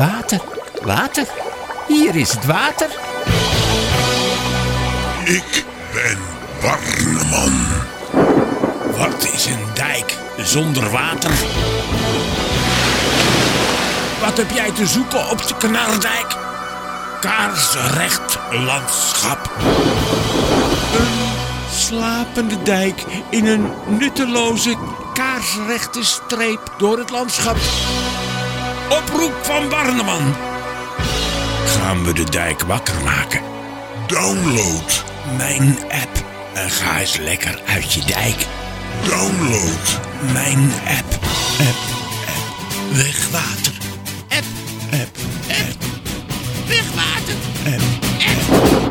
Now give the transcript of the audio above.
Water, water. Hier is het water. Ik ben Barneman. Wat is een dijk zonder water? Wat heb jij te zoeken op de Kanardijk? Kaarsrecht landschap. Een slapende dijk in een nutteloze kaarsrechte streep door het landschap. Oproep van Barneman. Gaan we de dijk wakker maken? Download. Mijn app. En ga eens lekker uit je dijk. Download. Mijn app. Wegwater. App. Wegwater. App.